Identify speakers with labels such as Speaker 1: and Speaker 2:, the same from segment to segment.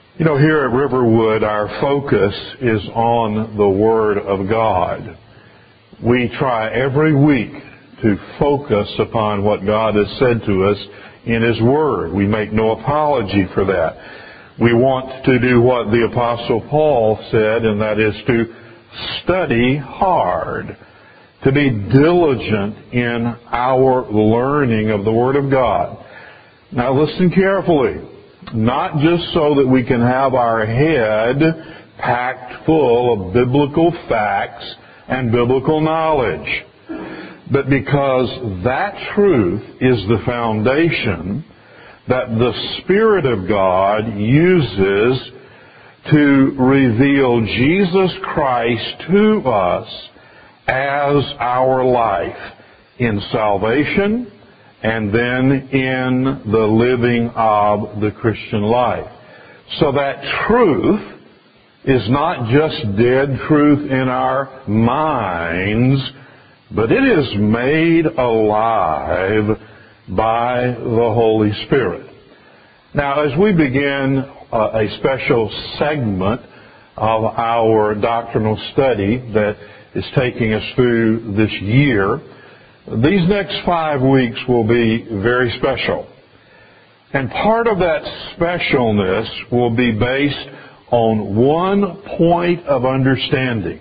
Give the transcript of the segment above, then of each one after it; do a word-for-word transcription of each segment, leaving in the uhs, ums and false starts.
Speaker 1: You know, here at Riverwood, our focus is on the Word of God. We try every week to focus upon what God has said to us in His Word. We make no apology for that. We want to do what the Apostle Paul said, and that is to study hard, to be diligent in our learning of the Word of God. Now listen carefully. Not just so that we can have our head packed full of biblical facts and biblical knowledge, but because that truth is the foundation that the Spirit of God uses to reveal Jesus Christ to us as our life in salvation and then in the living of the Christian life. So that truth is not just dead truth in our minds, but it is made alive by the Holy Spirit. Now, as we begin uh, a special segment of our doctrinal study that is taking us through this year, these next five weeks will be very special. And part of that specialness will be based on one point of understanding.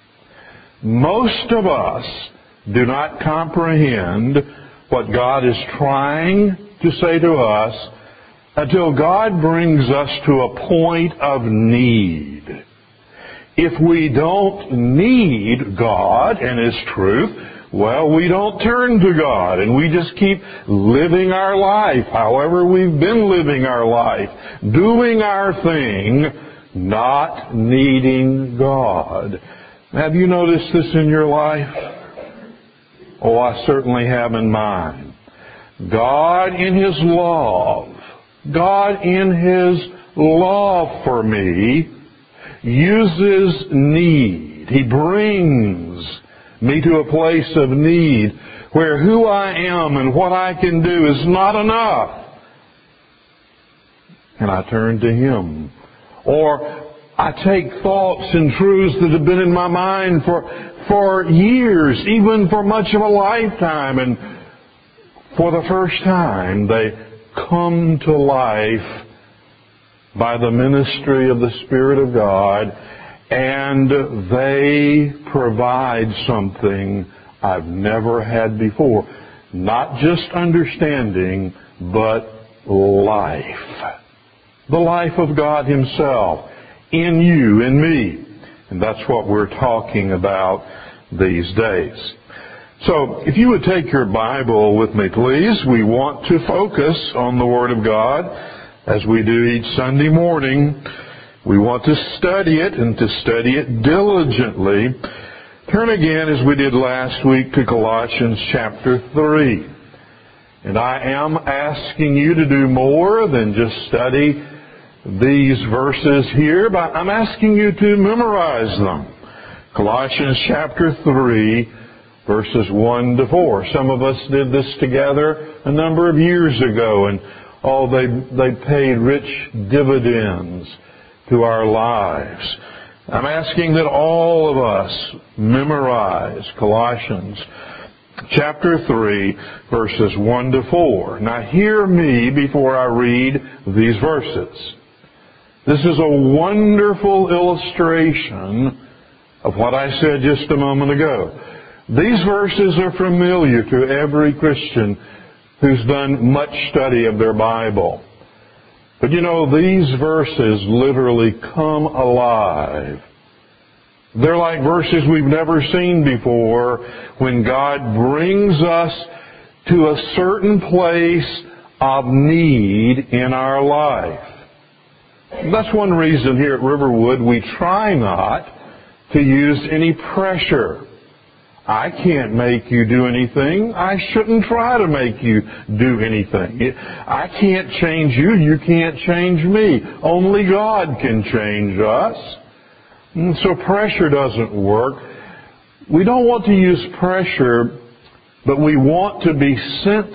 Speaker 1: Most of us do not comprehend what God is trying to say to us until God brings us to a point of need. If we don't need God and His truth, well, we don't turn to God, and we just keep living our life, however we've been living our life, doing our thing, not needing God. Have you noticed this in your life? Oh, I certainly have in mine. God in His love, God in His love for me, uses need. He brings me to a place of need where who I am and what I can do is not enough. And I turn to Him. Or I take thoughts and truths that have been in my mind for, for years, even for much of a lifetime, and for the first time they come to life by the ministry of the Spirit of God, and they provide something I've never had before. Not just understanding, but life. The life of God Himself in you, in me. And that's what we're talking about these days. So, if you would take your Bible with me, please. We want to focus on the Word of God as we do each Sunday morning. We want to study it and to study it diligently. Turn again, as we did last week, to Colossians chapter three. And I am asking you to do more than just study these verses here, but I'm asking you to memorize them. Colossians chapter three, verses one to four. Some of us did this together a number of years ago, and oh, they, they paid rich dividends to our lives. I'm asking that all of us memorize Colossians chapter three, verses one to four. Now hear me before I read these verses. This is a wonderful illustration of what I said just a moment ago. These verses are familiar to every Christian who's done much study of their Bible. But you know, these verses literally come alive. They're like verses we've never seen before when God brings us to a certain place of need in our life. That's one reason here at Riverwood we try not to use any pressure. I can't make you do anything. I shouldn't try to make you do anything. I can't change you. You can't change me. Only God can change us. And so pressure doesn't work. We don't want to use pressure, but we want to be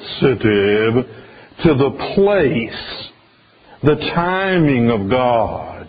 Speaker 1: sensitive to the place, the timing of God.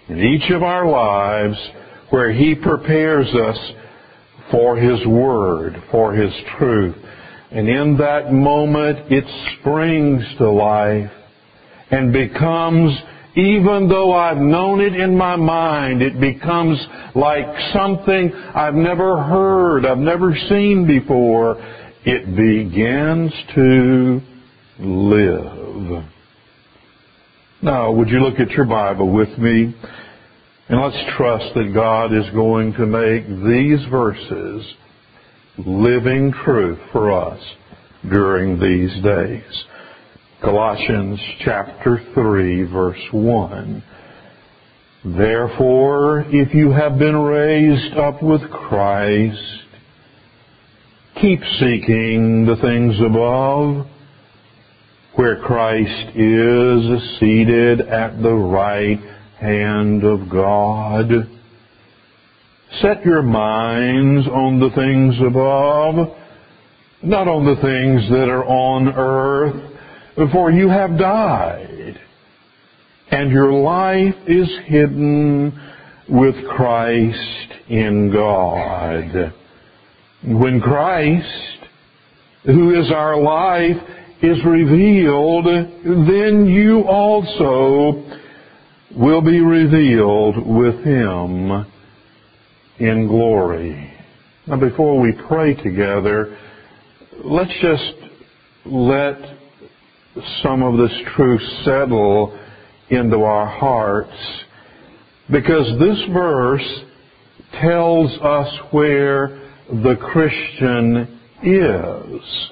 Speaker 1: in each of our lives where He prepares us for His Word, for His truth. And in that moment, it springs to life and becomes, even though I've known it in my mind, it becomes like something I've never heard, I've never seen before. It begins to live. Now, would you look at your Bible with me? And let's trust that God is going to make these verses living truth for us during these days. Colossians chapter three, verse one. Therefore, if you have been raised up with Christ, keep seeking the things above, where Christ is seated at the right hand of God. Set your minds on the things above, not on the things that are on earth, for you have died, and your life is hidden with Christ in God. When Christ, who is our life, is revealed, then you also will be revealed with Him in glory. Now, before we pray together, let's just let some of this truth settle into our hearts, because this verse tells us where the Christian is.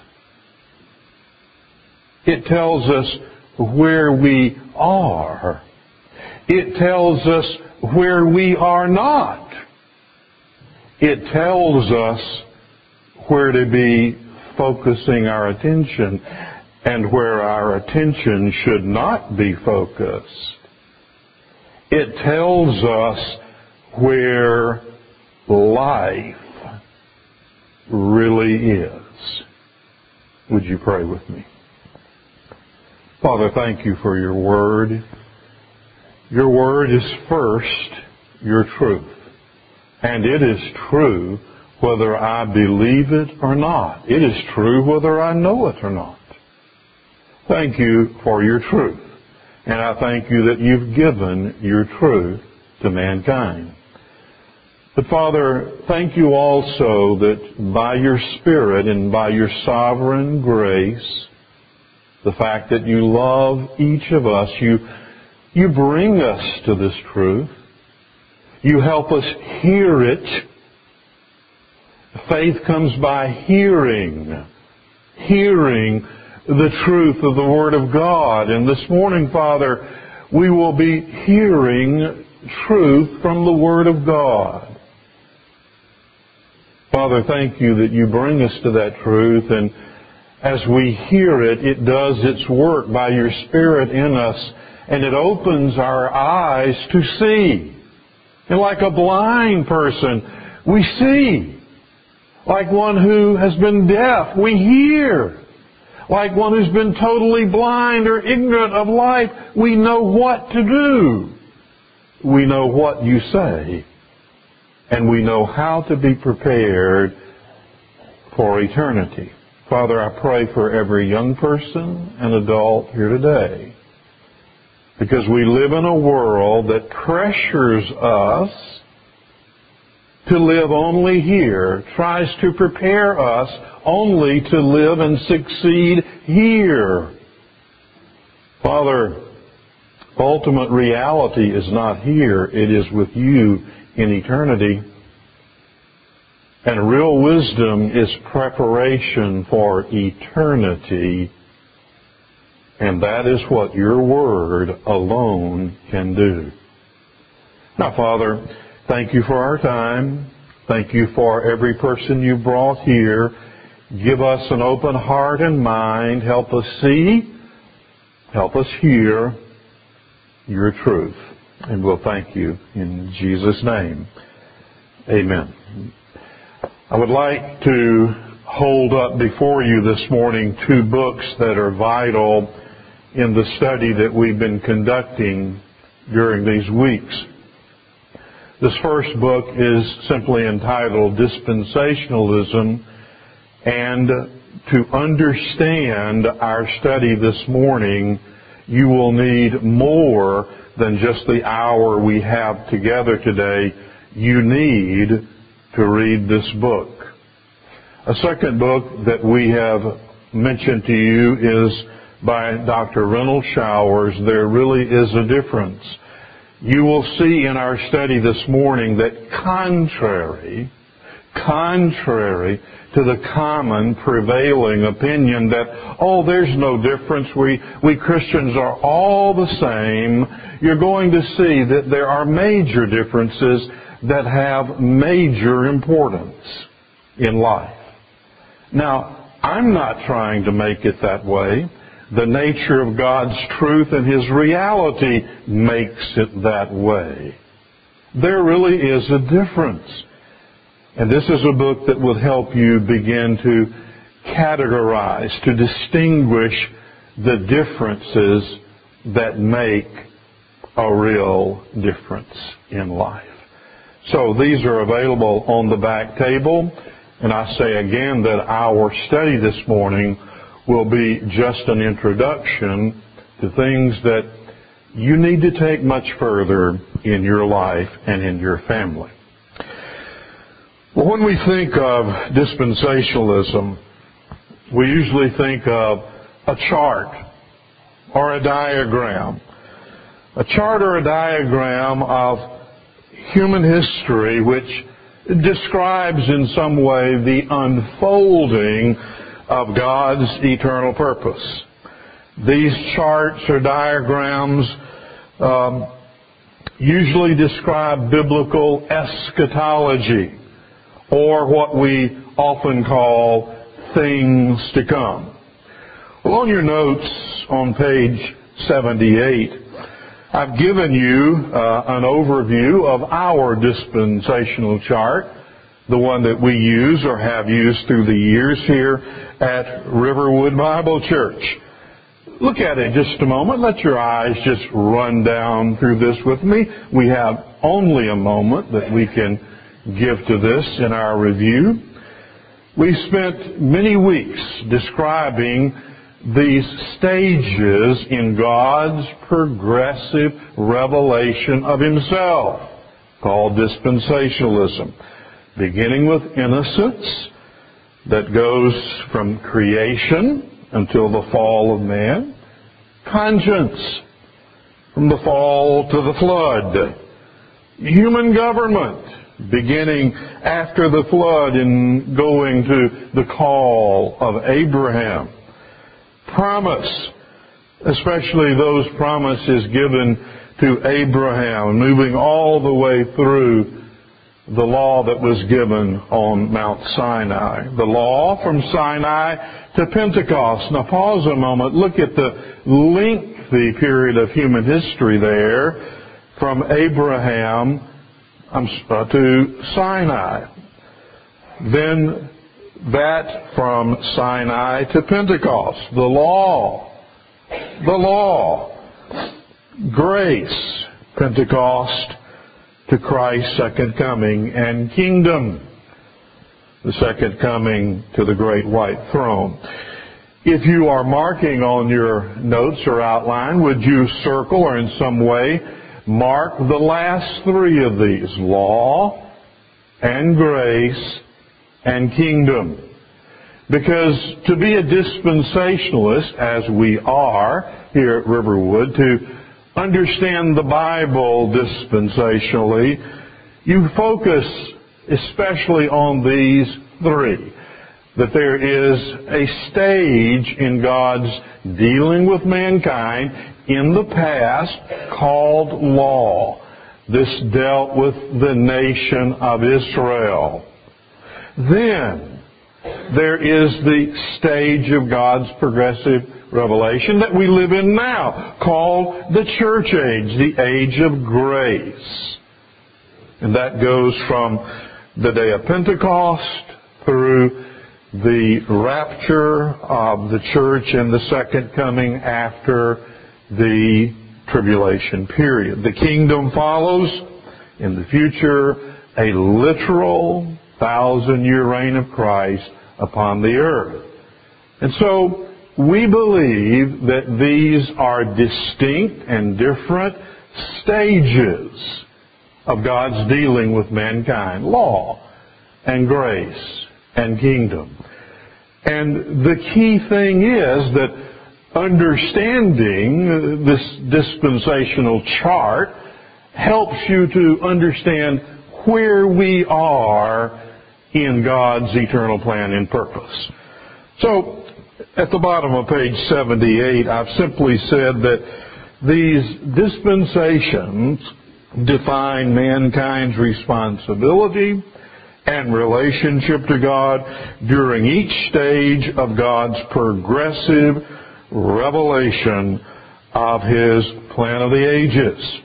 Speaker 1: It tells us where we are. It tells us where we are not. It tells us where to be focusing our attention and where our attention should not be focused. It tells us where life really is. Would you pray with me? Father, thank you for your word. Your word is first your truth. And it is true whether I believe it or not. It is true whether I know it or not. Thank you for your truth. And I thank you that you've given your truth to mankind. But Father, thank you also that by your Spirit and by your sovereign grace, the fact that you love each of us, you, you bring us to this truth. You help us hear it. Faith comes by hearing. Hearing the truth of the Word of God. And this morning, Father, we will be hearing truth from the Word of God. Father, thank you that you bring us to that truth, and as we hear it, it does its work by your Spirit in us, and it opens our eyes to see. And like a blind person, we see. Like one who has been deaf, we hear. Like one who's been totally blind or ignorant of life, we know what to do. We know what you say. And we know how to be prepared for eternity. Father, I pray for every young person and adult here today, because we live in a world that pressures us to live only here, tries to prepare us only to live and succeed here. Father, ultimate reality is not here. It is with you in eternity. And real wisdom is preparation for eternity. And that is what your Word alone can do. Now, Father, thank you for our time. Thank you for every person you brought here. Give us an open heart and mind. Help us see. Help us hear your truth. And we'll thank you in Jesus' name. Amen. I would like to hold up before you this morning two books that are vital in the study that we've been conducting during these weeks. This first book is simply entitled Dispensationalism, and to understand our study this morning, you will need more than just the hour we have together today. You need to read this book. A second book that we have mentioned to you is by Doctor Renald Showers, There Really Is a Difference. You will see in our study this morning that contrary, contrary to the common prevailing opinion that, oh, there's no difference, we, we Christians are all the same, you're going to see that there are major differences that have major importance in life. Now, I'm not trying to make it that way. The nature of God's truth and His reality makes it that way. There really is a difference. And this is a book that will help you begin to categorize, to distinguish the differences that make a real difference in life. So these are available on the back table. And I say again that our study this morning will be just an introduction to things that you need to take much further in your life and in your family. Well, when we think of dispensationalism, we usually think of a chart or a diagram. A chart or a diagram of human history which describes in some way the unfolding of God's eternal purpose. These charts or diagrams um, usually describe biblical eschatology, or what we often call things to come. Well, on your notes on page seventy-eight, I've given you uh, an overview of our dispensational chart, the one that we use or have used through the years here at Riverwood Bible Church. Look at it just a moment. Let your eyes just run down through this with me. We have only a moment that we can give to this in our review. We spent many weeks describing these stages in God's progressive revelation of Himself, called dispensationalism, beginning with innocence that goes from creation until the fall of man, conscience from the fall to the flood, human government beginning after the flood and going to the call of Abraham, promise, especially those promises given to Abraham, moving all the way through the law that was given on Mount Sinai. The law from Sinai to Pentecost. Now pause a moment. Look at the lengthy period of human history there from Abraham to Sinai. Then that from Sinai to Pentecost. The law. The law. Grace. Pentecost to Christ's second coming, and kingdom, the second coming to the great white throne. If you are marking on your notes or outline, would you circle or in some way mark the last three of these, law and grace and kingdom? Because to be a dispensationalist, as we are here at Riverwood, to understand the Bible dispensationally, you focus especially on these three. That there is a stage in God's dealing with mankind in the past called law. This dealt with the nation of Israel. Then there is the stage of God's progressive revelation that we live in now, called the church age, the age of grace. And that goes from the day of Pentecost through the rapture of the church and the second coming after the tribulation period. The kingdom follows, in the future, a literal thousand-year reign of Christ upon the earth. And so we believe that these are distinct and different stages of God's dealing with mankind, law and grace and kingdom. And the key thing is that understanding this dispensational chart helps you to understand where we are in God's eternal plan and purpose. So, at the bottom of page seventy-eight, I've simply said that these dispensations define mankind's responsibility and relationship to God during each stage of God's progressive revelation of His plan of the ages.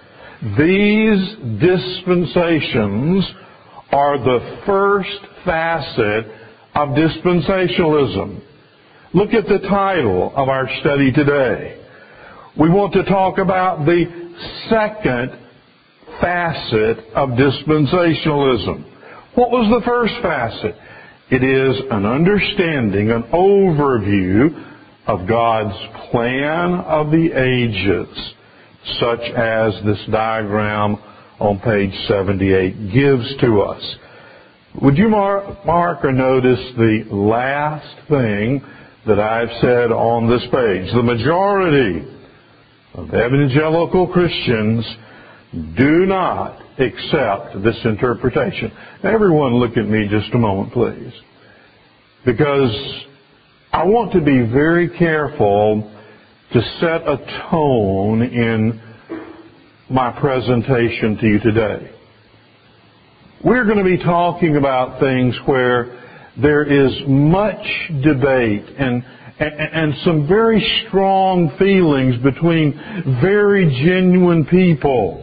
Speaker 1: These dispensations are the first facet of dispensationalism. Look at the title of our study today. We want to talk about the second facet of dispensationalism. What was the first facet? It is an understanding, an overview of God's plan of the ages, such as this diagram on page seventy-eight gives to us. Would you mark, mark or notice the last thing that I've said on this page? The majority of evangelical Christians do not accept this interpretation. Now, everyone look at me just a moment, please. Because I want to be very careful to set a tone in my presentation to you today. We're going to be talking about things where there is much debate and, and, and some very strong feelings between very genuine people.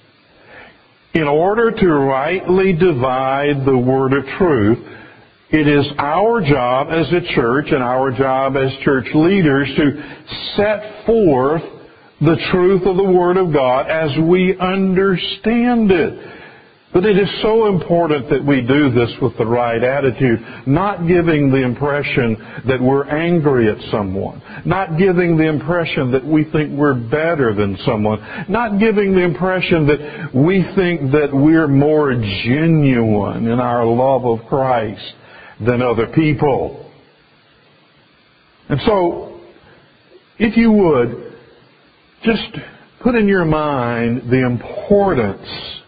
Speaker 1: In order to rightly divide the word of truth, it is our job as a church and our job as church leaders to set forth the truth of the Word of God as we understand it. But it is so important that we do this with the right attitude, not giving the impression that we're angry at someone, not giving the impression that we think we're better than someone, not giving the impression that we think that we're more genuine in our love of Christ than other people. And so, if you would, just put in your mind the importance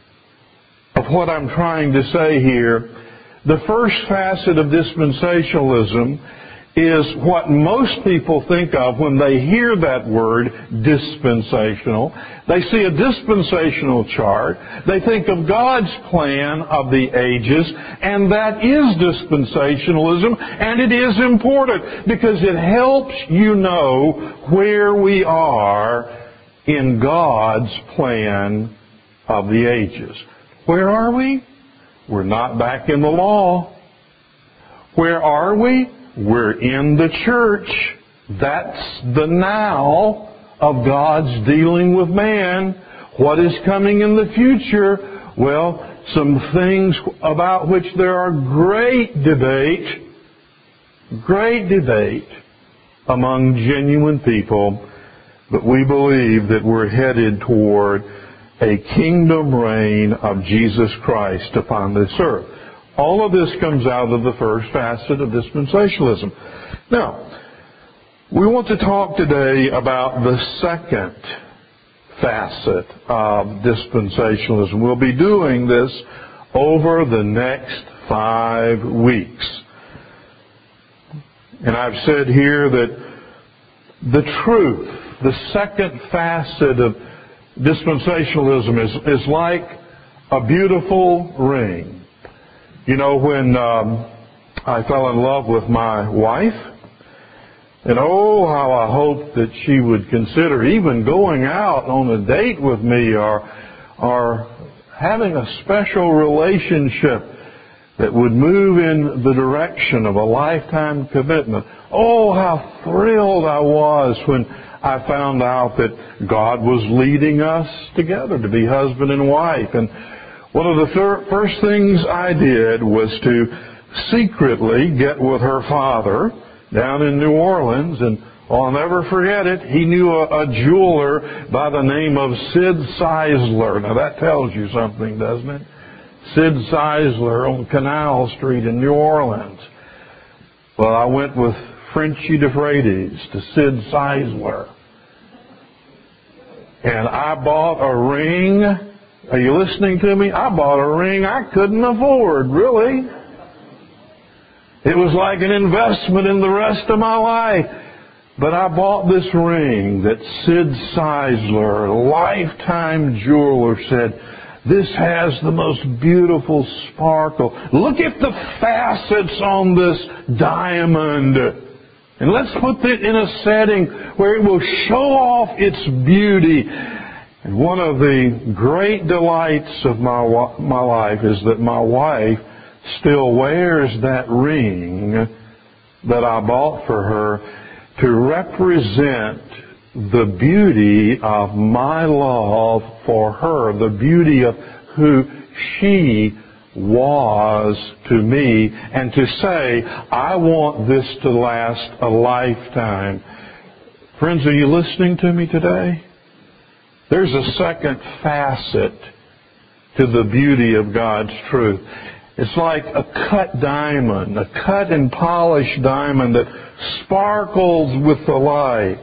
Speaker 1: of what I'm trying to say here. The first facet of dispensationalism is what most people think of when they hear that word, dispensational. They see a dispensational chart. They think of God's plan of the ages, and that is dispensationalism, and it is important because it helps you know where we are in God's plan of the ages. Where are we? We're not back in the law. Where are we? We're in the church. That's the now of God's dealing with man. What is coming in the future? Well, some things about which there are great debate, great debate among genuine people, but we believe that we're headed toward a kingdom reign of Jesus Christ upon this earth. All of this comes out of the first facet of dispensationalism. Now, we want to talk today about the second facet of dispensationalism. We'll be doing this over the next five weeks. And I've said here that the truth, the second facet of dispensationalism is, is like a beautiful ring. You know, when um, I fell in love with my wife, and oh, how I hoped that she would consider even going out on a date with me or, or having a special relationship that would move in the direction of a lifetime commitment. Oh, how thrilled I was when I found out that God was leading us together to be husband and wife. And one of the thir- first things I did was to secretly get with her father down in New Orleans, and I'll never forget it. He knew a, a jeweler by the name of Sid Seisler. Now that tells you something, doesn't it? Sid Seisler on Canal Street in New Orleans. Well, I went with Frenchie DeFreitas to Sid Seisler. And I bought a ring. Are you listening to me? I bought a ring I couldn't afford, really. It was like an investment in the rest of my life. But I bought this ring that Sid Seisler, lifetime jeweler, said, this has the most beautiful sparkle. Look at the facets on this diamond. And let's put it in a setting where it will show off its beauty. And one of the great delights of my my life is that my wife still wears that ring that I bought for her to represent the beauty of my love for her, the beauty of who she was to me, and to say, I want this to last a lifetime. Friends, are you listening to me today? There's a second facet to the beauty of God's truth. It's like a cut diamond, a cut and polished diamond that sparkles with the light.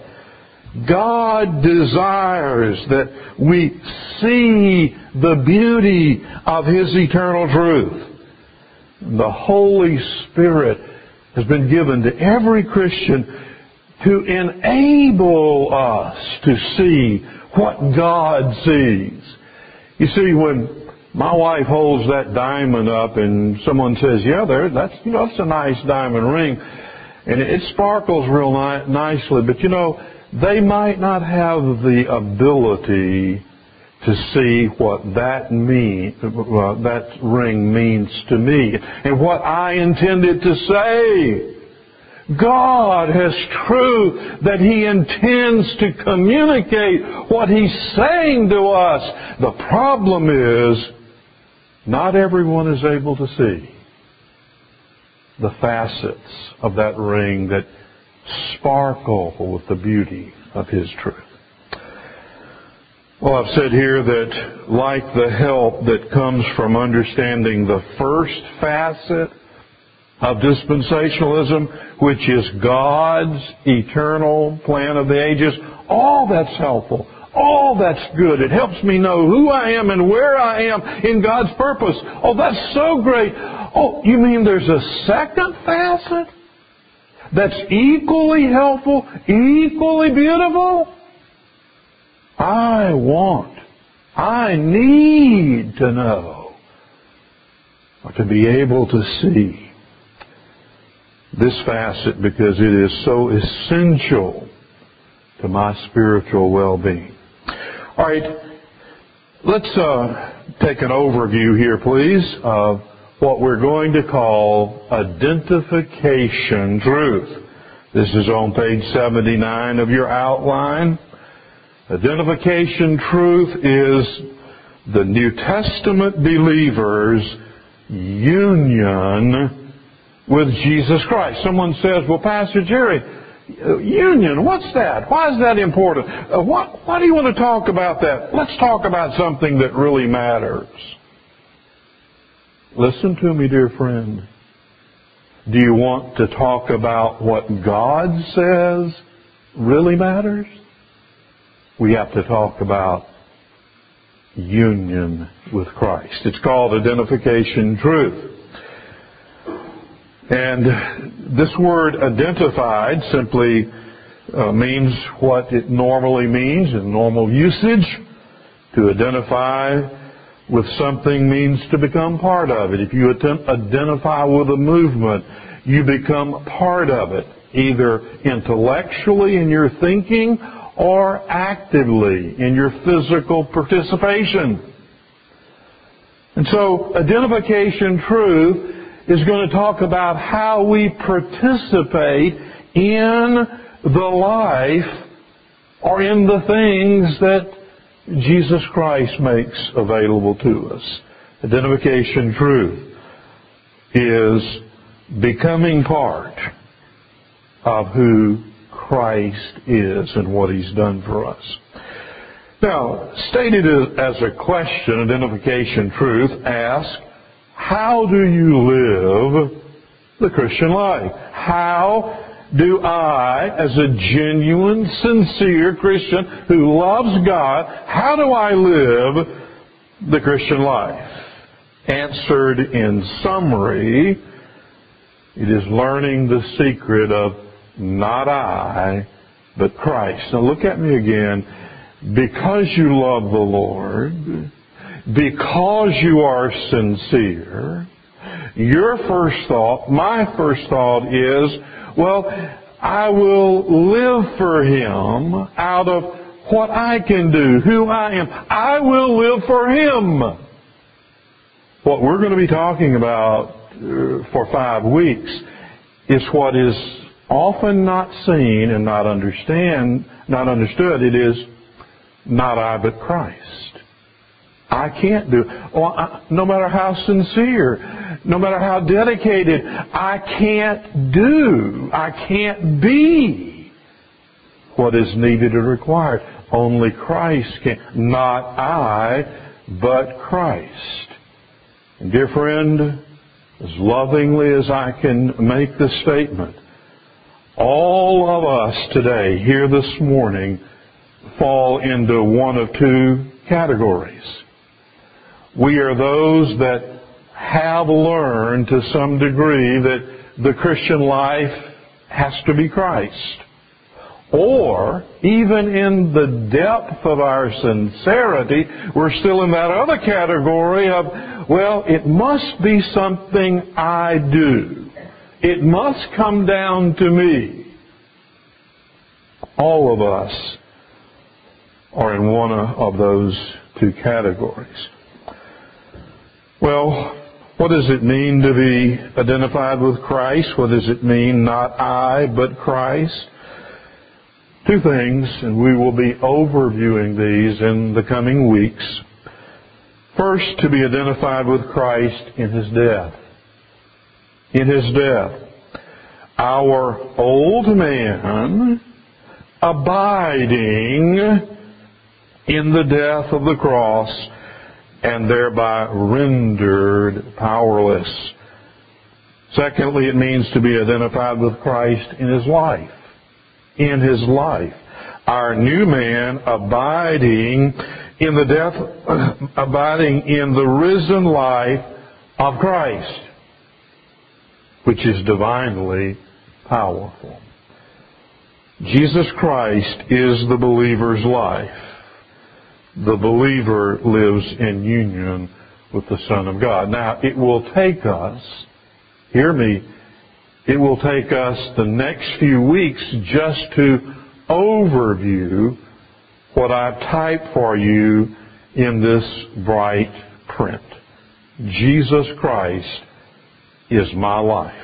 Speaker 1: God desires that we see the beauty of His eternal truth. The Holy Spirit has been given to every Christian to enable us to see what God sees. You see, when my wife holds that diamond up and someone says, yeah, there, that's, you know, that's a nice diamond ring, and it sparkles real ni- nicely, but you know, they might not have the ability to see what that mean, uh, that ring means to me and what I intended to say. God has truth that He intends to communicate what He's saying to us. The problem is, not everyone is able to see the facets of that ring that sparkle with the beauty of His truth. Well, I've said here that like the help that comes from understanding the first facet of dispensationalism, which is God's eternal plan of the ages, all that's helpful. All that's good. It helps me know who I am and where I am in God's purpose. Oh, that's so great. Oh, you mean there's a second facet that's equally helpful, equally beautiful? I want, I need to know, or to be able to see this facet, because it is so essential to my spiritual well-being. All right, let's uh, take an overview here, please, of what we're going to call identification truth. This is on page seventy-nine of your outline. Identification truth is the New Testament believer's union with Jesus Christ. Someone says, well, Pastor Jerry, union, what's that? Why is that important? Uh, what, why do you want to talk about that? Let's talk about something that really matters. Listen to me, dear friend. Do you want to talk about what God says really matters? We have to talk about union with Christ. It's called identification truth. And this word identified simply uh, means what it normally means in normal usage. To identify with something means to become part of it. If you attempt, identify with a movement, you become part of it, either intellectually in your thinking or actively in your physical participation. And so, identification truth is going to talk about how we participate in the life or in the things that Jesus Christ makes available to us. Identification truth is becoming part of who Christ is and what He's done for us. Now, stated as a question, identification truth asks, how do you live the Christian life? How do I, as a genuine, sincere Christian who loves God, how do I live the Christian life? Answered in summary, it is learning the secret of not I, but Christ. Now look at me again. Because you love the Lord, because you are sincere, your first thought, my first thought is, well, I will live for Him out of what I can do, who I am. I will live for Him. What we're going to be talking about uh, for five weeks is what is often not seen and not understand, not understood. It is not I, but Christ. I can't do. Well, I, no matter how sincere, no matter how dedicated, I can't do, I can't be what is needed or required. Only Christ can. Not I, but Christ. And dear friend, as lovingly as I can make this statement, all of us today, here this morning, fall into one of two categories. We are those that have learned to some degree that the Christian life has to be Christ. Or, even in the depth of our sincerity, we're still in that other category of, well, it must be something I do. It must come down to me. All of us are in one of those two categories. Well, what does it mean to be identified with Christ? What does it mean, not I, but Christ? Two things, and we will be overviewing these in the coming weeks. First, to be identified with Christ in His death. In His death. Our old man abiding in the death of the cross and thereby rendered powerless. Secondly, it means to be identified with Christ in His life. In His life. Our new man abiding in the death, abiding in the risen life of Christ, which is divinely powerful. Jesus Christ is the believer's life. The believer lives in union with the Son of God. Now, it will take us, hear me, it will take us the next few weeks just to overview what I've typed for you in this bright print. Jesus Christ is my life.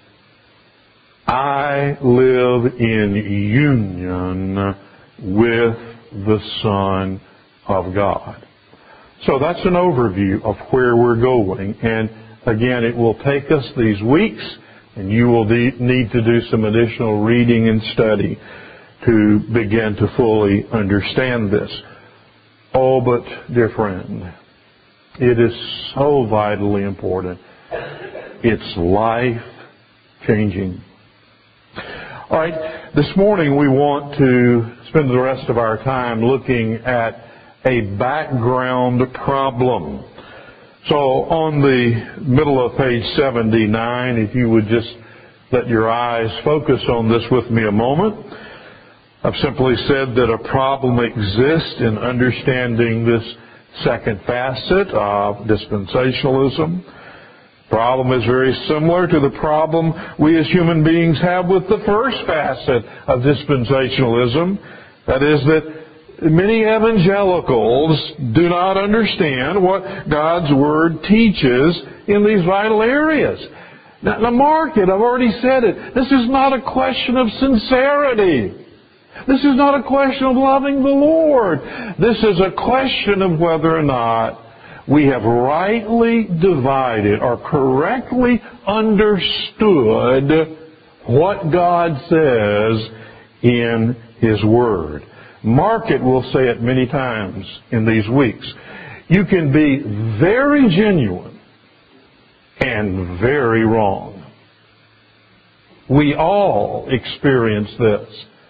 Speaker 1: I live in union with the Son of God. So that's an overview of where we're going. And again, it will take us these weeks, and you will need to do some additional reading and study to begin to fully understand this. Oh, but dear friend, it is so vitally important. It's life-changing. All right, this morning we want to spend the rest of our time looking at a background problem. So on the middle of page seventy-nine, if you would just let your eyes focus on this with me a moment. I've simply said that a problem exists in understanding this second facet of dispensationalism. The problem is very similar to the problem we as human beings have with the first facet of dispensationalism. That is that many evangelicals do not understand what God's Word teaches in these vital areas. Now, now mark it, I've already said it. This is not a question of sincerity. This is not a question of loving the Lord. This is a question of whether or not we have rightly divided or correctly understood what God says in His Word. Mark it, we'll say it many times in these weeks. You can be very genuine and very wrong. We all experience this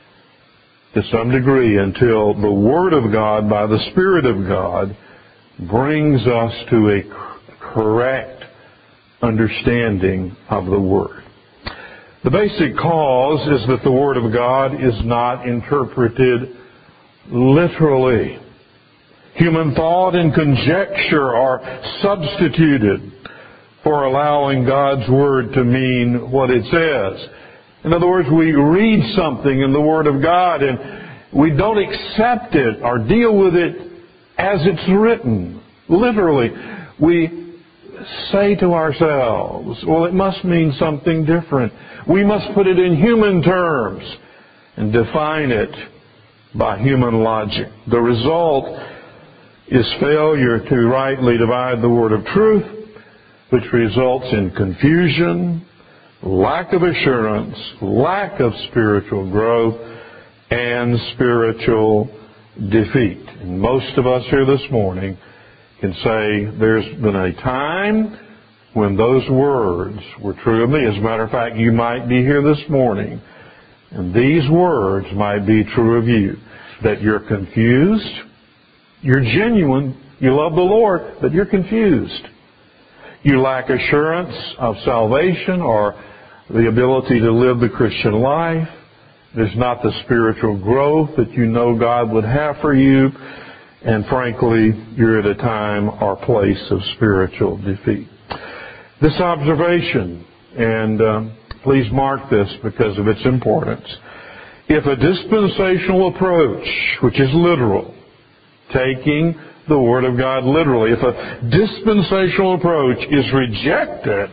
Speaker 1: to some degree until the Word of God, by the Spirit of God, brings us to a correct understanding of the Word. The basic cause is that the Word of God is not interpreted literally. Human thought and conjecture are substituted for allowing God's Word to mean what it says. In other words, we read something in the Word of God and we don't accept it or deal with it as it's written. Literally, we say to ourselves, well, it must mean something different. We must put it in human terms and define it by human logic. The result is failure to rightly divide the word of truth, which results in confusion, lack of assurance, lack of spiritual growth, and spiritual defeat. And most of us here this morning can say there's been a time when those words were true of me. As a matter of fact, you might be here this morning, and these words might be true of you. That you're confused, you're genuine, you love the Lord, but you're confused. You lack assurance of salvation or the ability to live the Christian life. There's not the spiritual growth that you know God would have for you. And frankly, you're at a time or place of spiritual defeat. This observation, and um, please mark this because of its importance. If a dispensational approach, which is literal, taking the Word of God literally, if a dispensational approach is rejected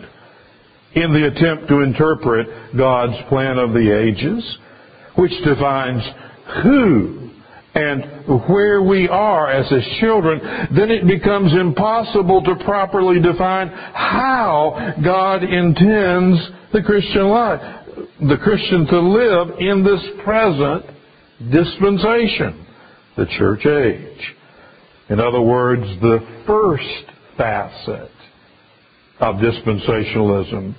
Speaker 1: in the attempt to interpret God's plan of the ages, which defines who and where we are as His children, then it becomes impossible to properly define how God intends the Christian life, the Christian to live in this present dispensation, the church age. In other words, the first facet of dispensationalism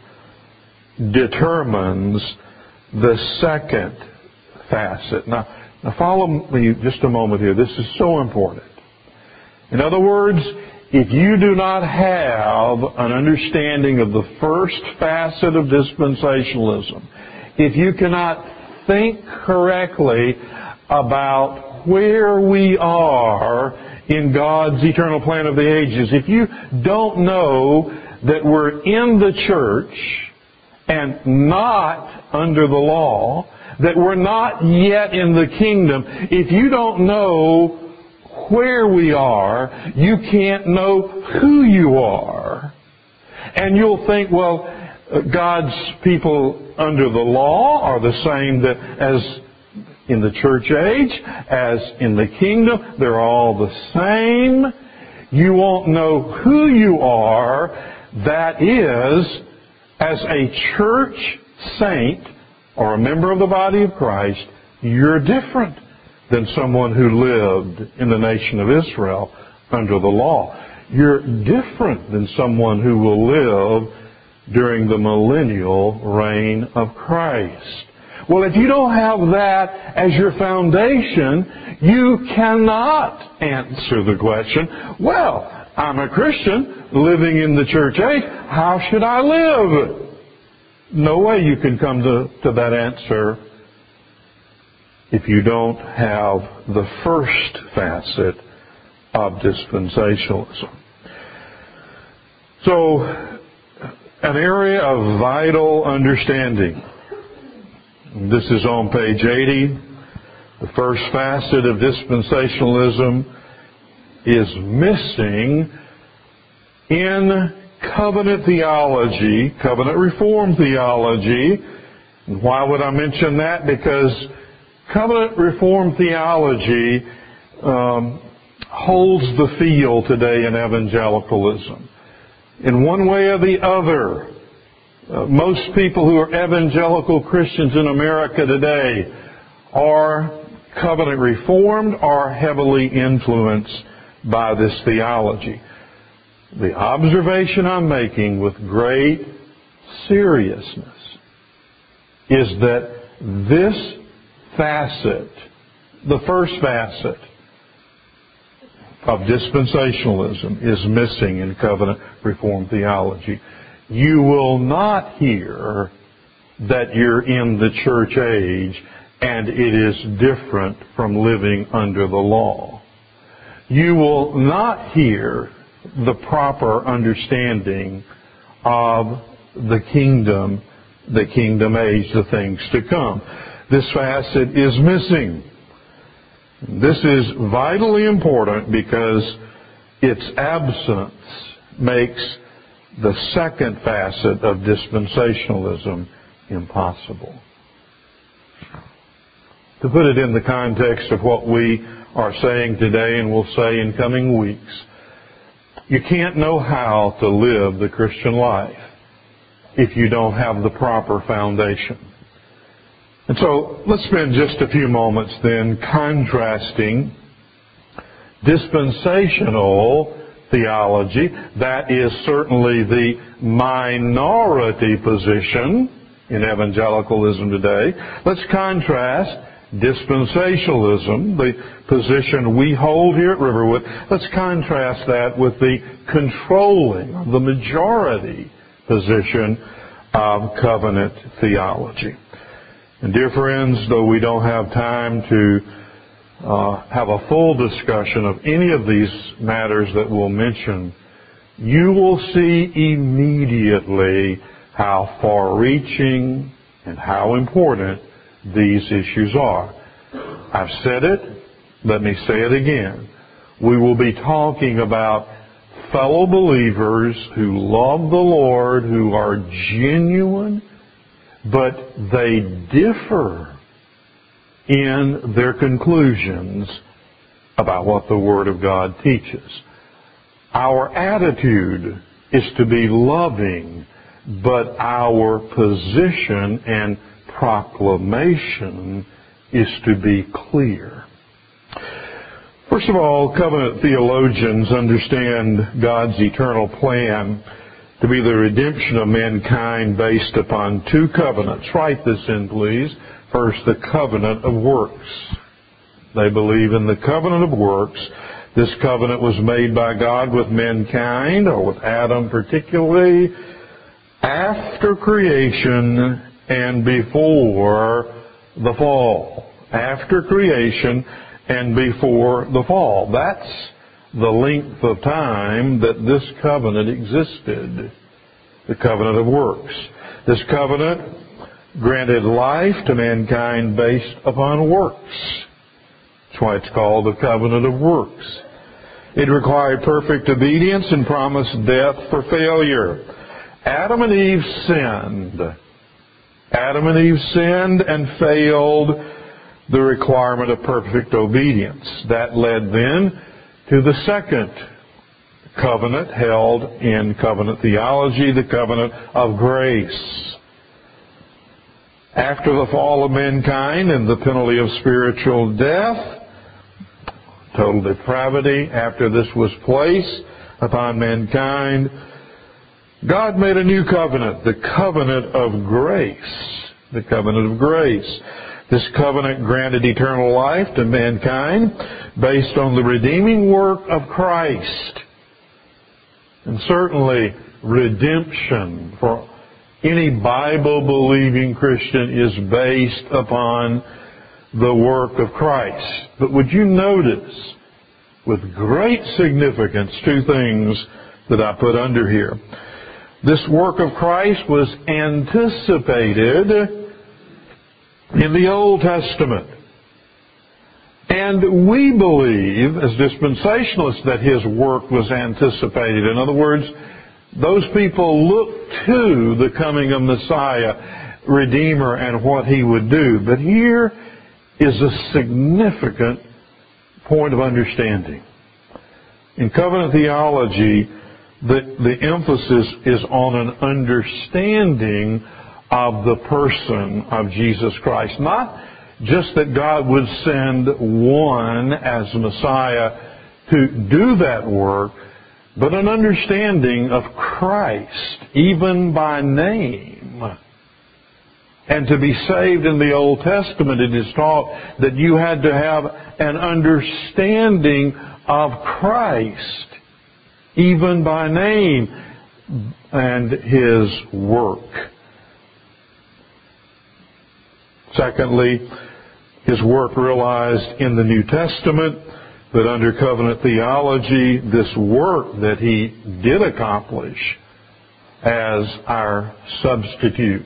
Speaker 1: determines the second facet. Now, now follow me just a moment here. This is so important. In other words, if you do not have an understanding of the first facet of dispensationalism, if you cannot think correctly about where we are in God's eternal plan of the ages, if you don't know that we're in the church and not under the law, that we're not yet in the kingdom, if you don't know where we are, you can't know who you are. And you'll think, well, God's people under the law are the same that as in the church age, as in the kingdom. They're all the same. You won't know who you are. That is, as a church saint or a member of the body of Christ, you're different than someone who lived in the nation of Israel under the law. You're different than someone who will live during the millennial reign of Christ. Well, if you don't have that as your foundation, you cannot answer the question, well, I'm a Christian living in the church age. How should I live? No way you can come to, to that answer if you don't have the first facet of dispensationalism. So, an area of vital understanding. This is on page eighty. The first facet of dispensationalism is missing in covenant theology, covenant reform theology. And why would I mention that? Because covenant reform theology um, holds the field today in evangelicalism. In one way or the other, uh, most people who are evangelical Christians in America today are covenant reformed or heavily influenced by this theology. The observation I'm making with great seriousness is that this facet, the first facet of dispensationalism, is missing in covenant reform theology. You will not hear that you're in the church age and it is different from living under the law. You will not hear the proper understanding of the kingdom, the kingdom age, the things to come. This facet is missing. This is vitally important because its absence makes the second facet of dispensationalism impossible. To put it in the context of what we are saying today and will say in coming weeks, you can't know how to live the Christian life if you don't have the proper foundation. And so let's spend just a few moments then contrasting dispensational theology. That is certainly the minority position in evangelicalism today. Let's contrast dispensationalism, the position we hold here at Riverwood. Let's contrast that with the controlling, the majority position of covenant theology. And dear friends, though we don't have time to uh, have a full discussion of any of these matters that we'll mention, you will see immediately how far-reaching and how important these issues are. I've said it. Let me say it again. We will be talking about fellow believers who love the Lord, who are genuine, but they differ in their conclusions about what the Word of God teaches. Our attitude is to be loving, but our position and proclamation is to be clear. First of all, covenant theologians understand God's eternal plan to be the redemption of mankind based upon two covenants. Write this in, please. First, the covenant of works. They believe in the covenant of works. This covenant was made by God with mankind, or with Adam particularly, after creation and before the fall. After creation and before the fall. That's the length of time that this covenant existed. The covenant of works. This covenant granted life to mankind based upon works. That's why it's called the covenant of works. It required perfect obedience and promised death for failure. Adam and Eve sinned. Adam and Eve sinned and failed the requirement of perfect obedience. That led then to the second covenant held in covenant theology, the covenant of grace. After the fall of mankind and the penalty of spiritual death, total depravity, after this was placed upon mankind, God made a new covenant, the covenant of grace. The covenant of grace. This covenant granted eternal life to mankind based on the redeeming work of Christ. And certainly, redemption for any Bible-believing Christian is based upon the work of Christ. But would you notice, with great significance, two things that I put under here. This work of Christ was anticipated in the Old Testament. And we believe, as dispensationalists, that His work was anticipated. In other words, Those people looked to the coming of Messiah, Redeemer, and what He would do. But here is a significant point of understanding. In covenant theology, the, the emphasis is on an understanding of the person of Jesus Christ. Not just that God would send one as Messiah to do that work, but an understanding of Christ, even by name. And to be saved in the Old Testament, it is taught that you had to have an understanding of Christ, even by name, and His work. Secondly, His work realized in the New Testament, that under covenant theology, this work that He did accomplish as our substitute,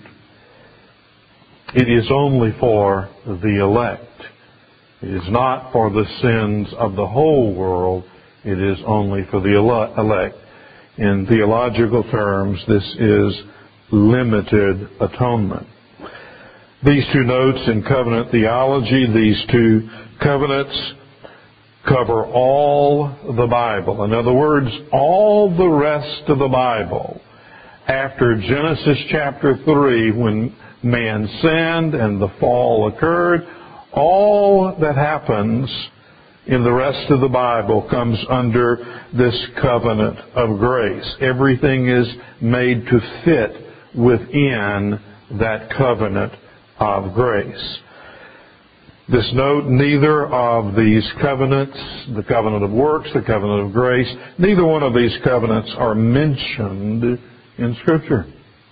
Speaker 1: it is only for the elect. It is not for the sins of the whole world. It is only for the elect. In theological terms, this is limited atonement. These two notes in covenant theology, these two covenants, cover all the Bible. In other words, all the rest of the Bible. After Genesis chapter three, when man sinned and the fall occurred, all that happens in the rest of the Bible comes under this covenant of grace. Everything is made to fit within that covenant of grace. This note, neither of these covenants, the covenant of works, the covenant of grace, neither one of these covenants are mentioned in Scripture.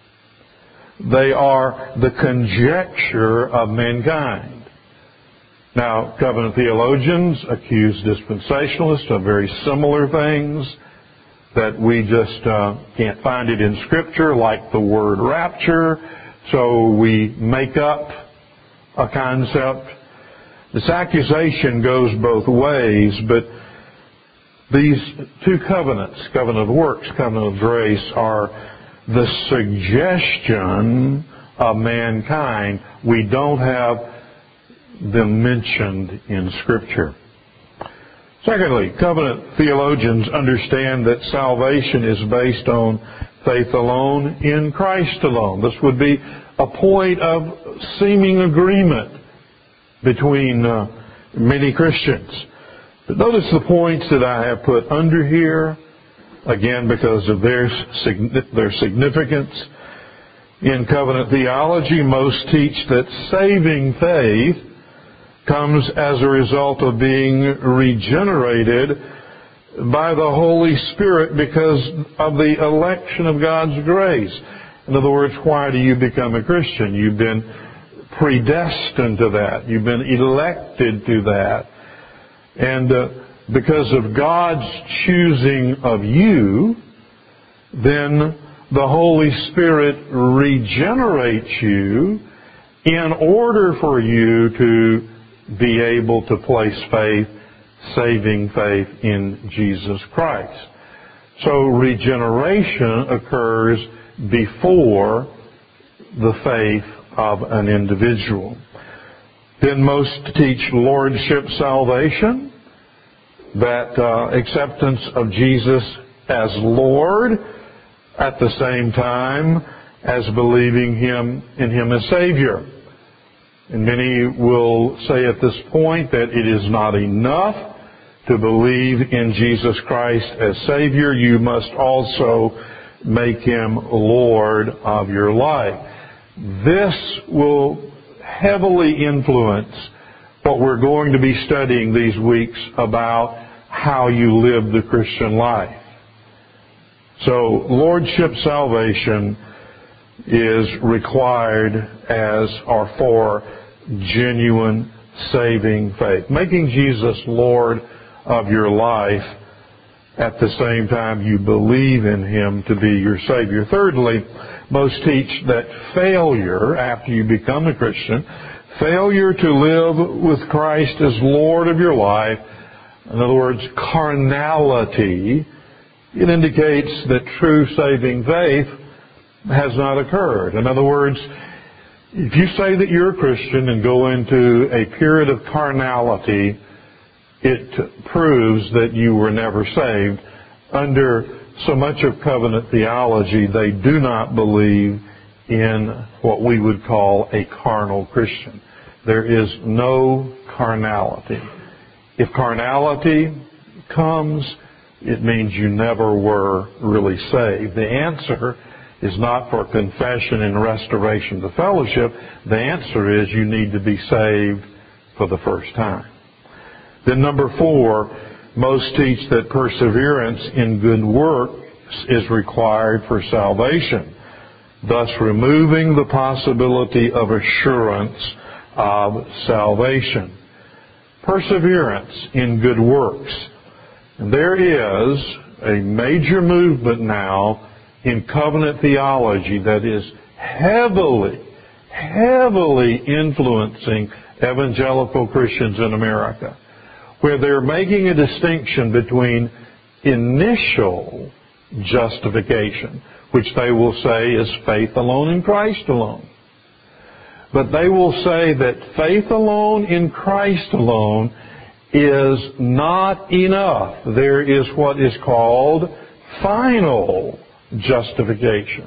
Speaker 1: They are the conjecture of mankind. Now, covenant theologians accuse dispensationalists of very similar things, that we just uh, can't find it in Scripture, like the word rapture, so we make up a concept. This accusation goes both ways, but these two covenants, covenant of works, covenant of grace, are the suggestion of mankind. We don't have them mentioned in Scripture. Secondly, covenant theologians understand that salvation is based on faith alone in Christ alone. This would be a point of seeming agreement between uh, many Christians. But notice the points that I have put under here, again because of their, their significance. In covenant theology, most teach that saving faith comes as a result of being regenerated by the Holy Spirit because of the election of God's grace. In other words, why do you become a Christian? You've been predestined to that. You've been elected to that. And uh, because of God's choosing of you, then the Holy Spirit regenerates you in order for you to be able to place faith, saving faith in Jesus Christ. So regeneration occurs before the faith of an individual. Then most teach lordship salvation, that uh, acceptance of Jesus as Lord at the same time as believing Him in Him as Savior. And many will say at this point that it is not enough to believe in Jesus Christ as Savior. You must also make Him Lord of your life. This will heavily influence what we're going to be studying these weeks about how you live the Christian life. So, Lordship salvation is required as or for genuine saving faith. Making Jesus Lord of your life at the same time you believe in Him to be your Savior. Thirdly, most teach that failure after you become a Christian, failure to live with Christ as Lord of your life, in other words, carnality, it indicates that true saving faith has not occurred. In other words, if you say that you're a Christian and go into a period of carnality, it proves that you were never saved. Under so much of covenant theology, they do not believe in what we would call a carnal Christian. There is no carnality. If carnality comes, it means you never were really saved. The answer is not for confession and restoration to fellowship. The answer is you need to be saved for the first time. Then number four, most teach that perseverance in good works is required for salvation, thus removing the possibility of assurance of salvation. Perseverance in good works. And there is a major movement now in covenant theology that is heavily, heavily influencing evangelical Christians in America, where they're making a distinction between initial justification, which they will say is faith alone in Christ alone. But they will say that faith alone in Christ alone is not enough. There is what is called final justification.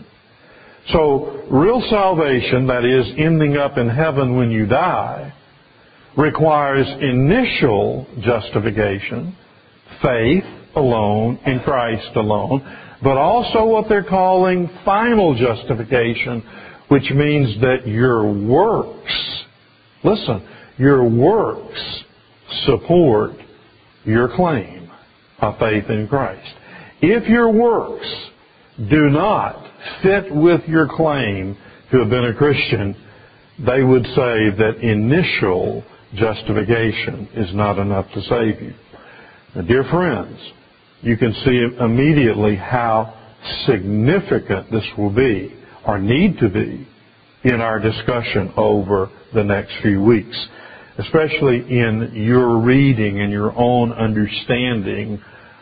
Speaker 1: So, real salvation, that is, ending up in heaven when you die, requires initial justification, faith alone in Christ alone, but also what they're calling final justification, which means that your works, listen, your works support your claim of faith in Christ. If your works do not fit with your claim to have been a Christian, they would say that initial justification is not enough to save you. Now, dear friends, you can see immediately how significant this will be, or need to be, in our discussion over the next few weeks, especially in your reading and your own understanding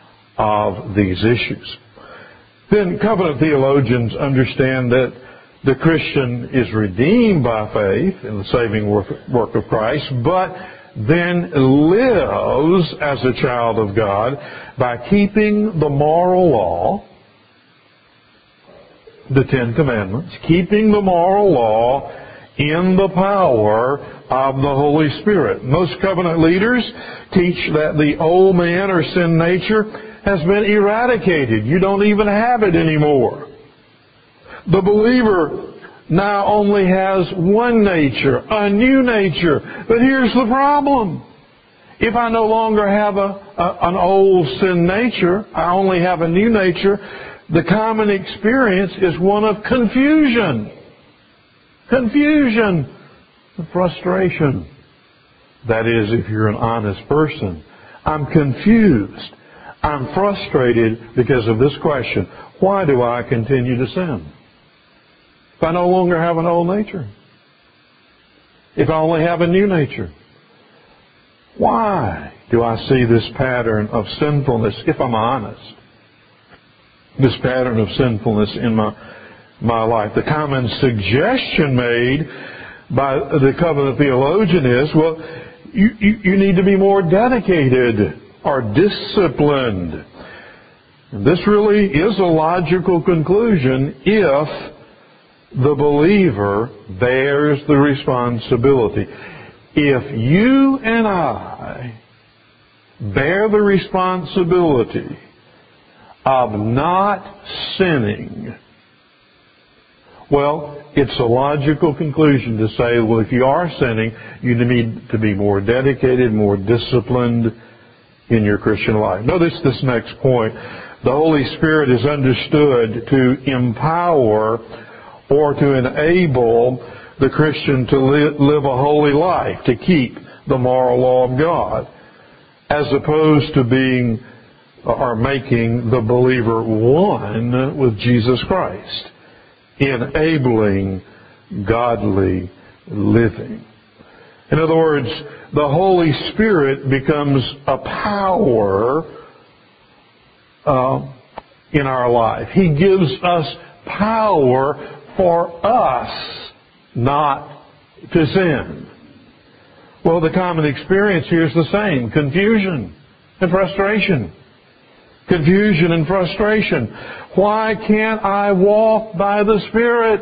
Speaker 1: of these issues. Then covenant theologians understand that the Christian is redeemed by faith in the saving work of Christ, but then lives as a child of God by keeping the moral law, the Ten Commandments, keeping the moral law in the power of the Holy Spirit. Most covenant leaders teach that the old man or sin nature has been eradicated. You don't even have it anymore. The believer now only has one nature, a new nature. But here's the problem. If I no longer have a, a, an old sin nature, I only have a new nature, the common experience is one of confusion. Confusion. Frustration. That is, if you're an honest person. I'm confused. I'm frustrated because of this question. Why do I continue to sin? If I no longer have an old nature? If I only have a new nature? Why do I see this pattern of sinfulness, if I'm honest? This pattern of sinfulness in my, my life. The common suggestion made by the covenant theologian is, well, you, you, you need to be more dedicated or disciplined. And this really is a logical conclusion if the believer bears the responsibility. If you and I bear the responsibility of not sinning, well, it's a logical conclusion to say, well, if you are sinning, you need to be more dedicated, more disciplined in your Christian life. Notice this next point. The Holy Spirit is understood to empower or to enable the Christian to live a holy life, to keep the moral law of God, as opposed to being or making the believer one with Jesus Christ, enabling godly living. In other words, the Holy Spirit becomes a power uh, in our life. He gives us power for us not to sin. Well, the common experience here is the same. Confusion and frustration. Confusion and frustration. Why can't I walk by the Spirit?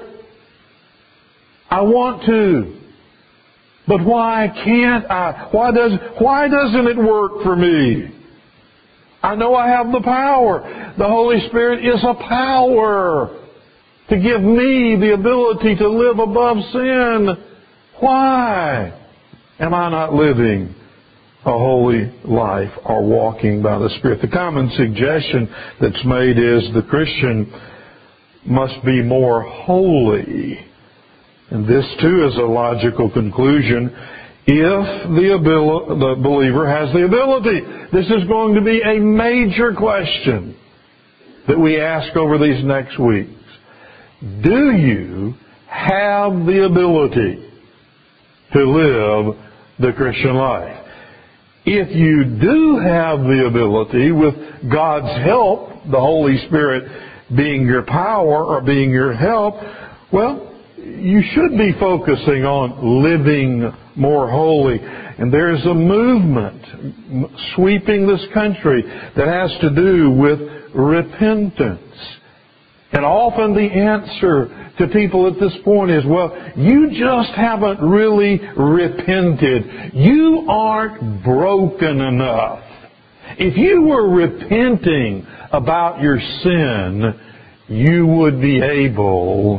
Speaker 1: I want to. But why can't I? Why does, why doesn't it work for me? I know I have the power. The Holy Spirit is a power to give me the ability to live above sin. Why am I not living a holy life or walking by the Spirit? The common suggestion that's made is the Christian must be more holy. And this too is a logical conclusion if the, abil- the believer has the ability. This is going to be a major question that we ask over these next weeks. Do you have the ability to live the Christian life? If you do have the ability, with God's help, the Holy Spirit being your power or being your help, well, you should be focusing on living more holy. And there's a movement sweeping this country that has to do with repentance. And often the answer to people at this point is, well, you just haven't really repented. You aren't broken enough. If you were repenting about your sin, you would be able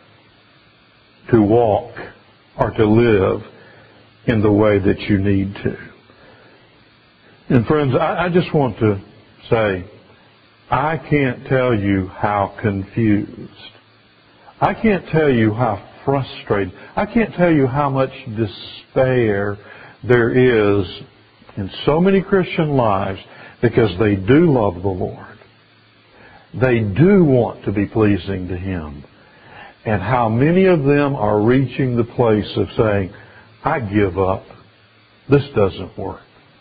Speaker 1: to walk or to live in the way that you need to. And friends, I, I just want to say, I can't tell you how confused, I can't tell you how frustrated, I can't tell you how much despair there is in so many Christian lives because they do love the Lord. They do want to be pleasing to Him. And how many of them are reaching the place of saying, I give up. This doesn't work.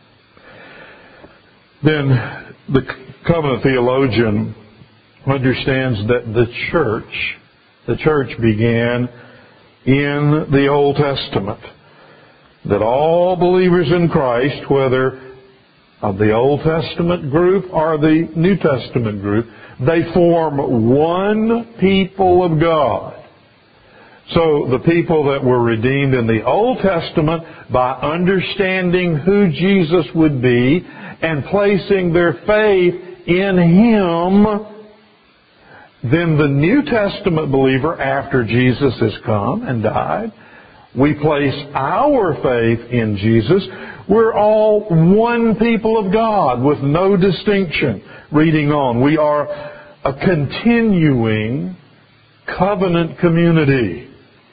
Speaker 1: Then the covenant theologian understands that the church, the church began in the Old Testament. That all believers in Christ, whether of the Old Testament group or the New Testament group, they form one people of God. So the people that were redeemed in the Old Testament, by understanding who Jesus would be and placing their faith in Him, then the New Testament believer, after Jesus has come and died, we place our faith in Jesus. We're all one people of God with no distinction. Reading on, we are a continuing covenant community.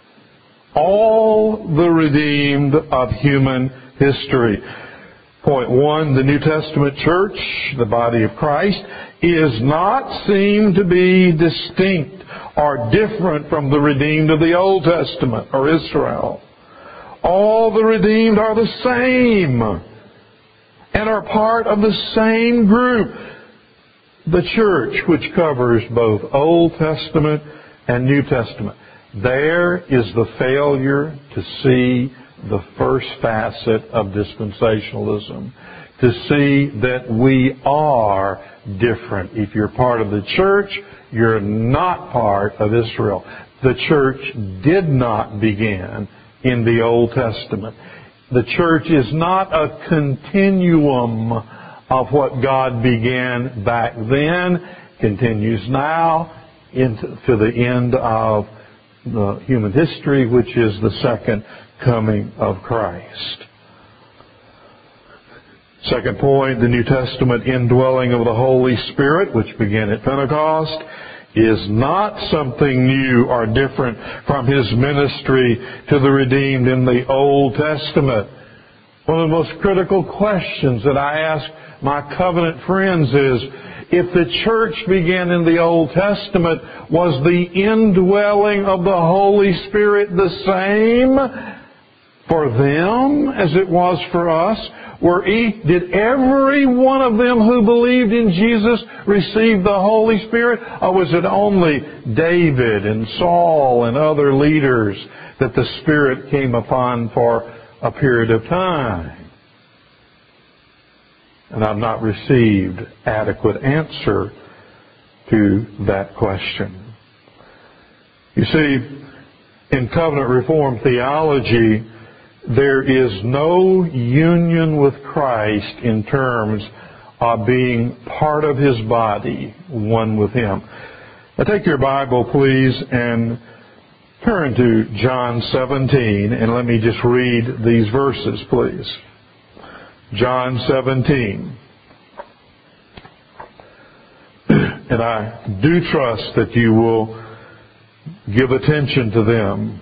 Speaker 1: All the redeemed of human history. Point one, the New Testament church, the body of Christ, is not seen to be distinct or different from the redeemed of the Old Testament or Israel. All the redeemed are the same and are part of the same group. The church, which covers both Old Testament and New Testament. There is the failure to see the first facet of dispensationalism. To see that we are different. If you're part of the church, you're not part of Israel. The church did not begin in the Old Testament. The church is not a continuum of what God began back then, continues now, into to the end of the human history, which is the second coming of Christ. Second point, the New Testament indwelling of the Holy Spirit, which began at Pentecost, is not something new or different from His ministry to the redeemed in the Old Testament. One of the most critical questions that I ask my covenant friends is, if the church began in the Old Testament, was the indwelling of the Holy Spirit the same for them as it was for us? Were e- did every one of them who believed in Jesus receive the Holy Spirit? Or was it only David and Saul and other leaders that the Spirit came upon for a period of time? And I've not received adequate answer to that question. You see, in covenant reform theology, there is no union with Christ in terms of being part of His body, one with Him. Now take your Bible, please, and turn to John seventeen, and let me just read these verses, please. John seventeen. And I do trust that you will give attention to them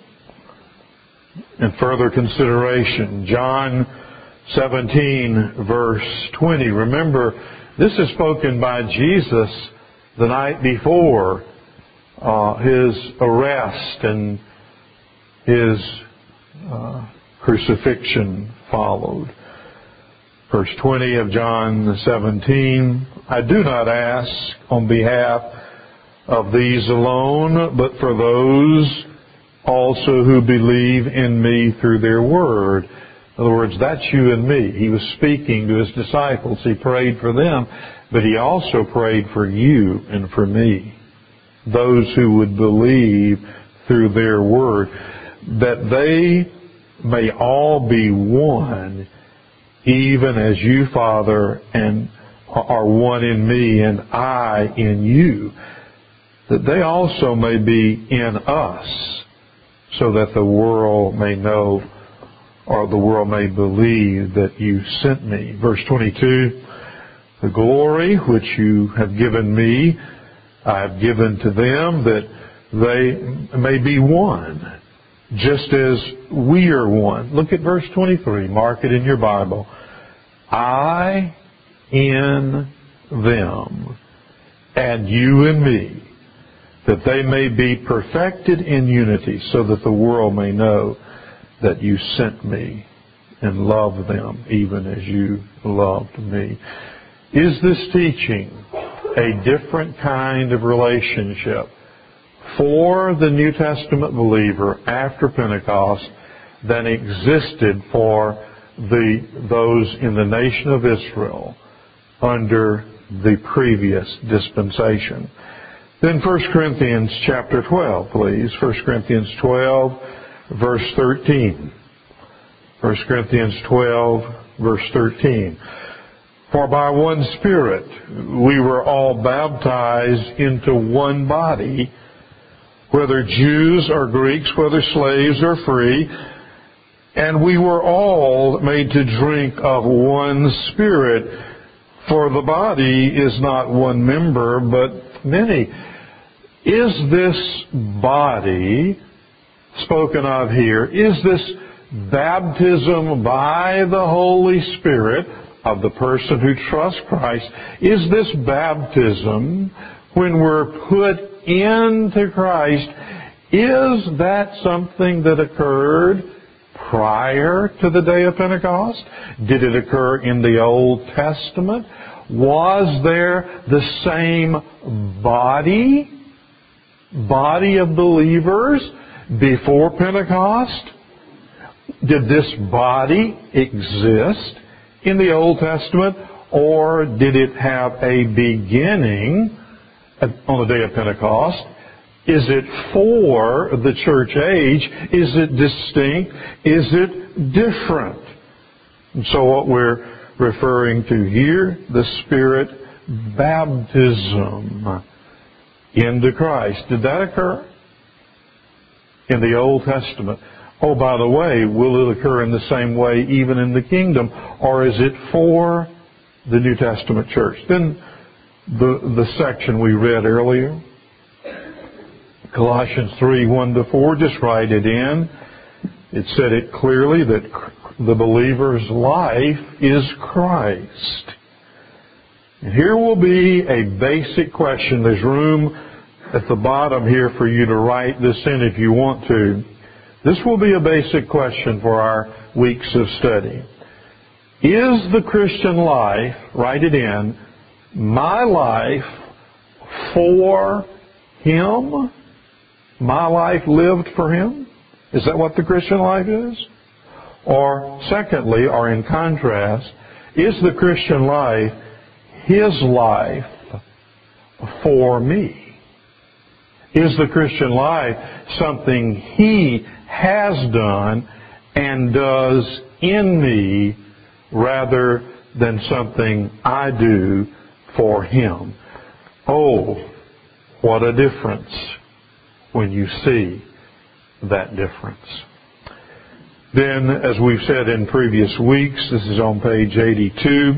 Speaker 1: and further consideration. John seventeen, verse twenty. Remember, this is spoken by Jesus the night before uh, His arrest and His uh, crucifixion followed. Verse twenty of John seventeen, I do not ask on behalf of these alone, but for those also who believe in me through their word. In other words, that's you and me. He was speaking to His disciples. He prayed for them, but He also prayed for you and for me. Those who would believe through their word, that they may all be one, even as you, Father, and are one in me and I in you, that they also may be in us, so that the world may know, or the world may believe that you sent me. Verse twenty-two, the glory which you have given me, I have given to them, that they may be one, just as we are one. Look at verse twenty-three. Mark it in your Bible. I in them, and you in me, that they may be perfected in unity, so that the world may know that you sent me and loved them even as you loved me. Is this teaching a different kind of relationship for the New Testament believer after Pentecost than existed for the those in the nation of Israel under the previous dispensation? Then First Corinthians chapter twelve, please. First Corinthians twelve, verse thirteen. First Corinthians twelve, verse thirteen. For by one Spirit we were all baptized into one body, whether Jews or Greeks, whether slaves or free, and we were all made to drink of one Spirit. For the body is not one member, but many. Is this body spoken of here, is this baptism by the Holy Spirit of the person who trusts Christ, is this baptism when we're put into Christ, is that something that occurred prior to the day of Pentecost? Did it occur in the Old Testament? Was there the same body, body of believers before Pentecost? Did this body exist in the Old Testament, or did it have a beginning on the day of Pentecost? Is it for the church age? Is it distinct? Is it different? And so what we're referring to here, the Spirit baptism into Christ. Did that occur in the Old Testament? Oh, by the way, will it occur in the same way even in the kingdom? Or is it for the New Testament church? Then the, the section we read earlier, Colossians three, one to four, just write it in. It said it clearly that the believer's life is Christ. And here will be a basic question. There's room at the bottom here for you to write this in if you want to. This will be a basic question for our weeks of study. Is the Christian life, write it in, my life for Him? My life lived for Him? Is that what the Christian life is? Or secondly, or in contrast, is the Christian life His life for me? Is the Christian life something He has done and does in me rather than something I do for Him? Oh, what a difference when you see that difference. Then, as we've said in previous weeks, this is on page eighty-two,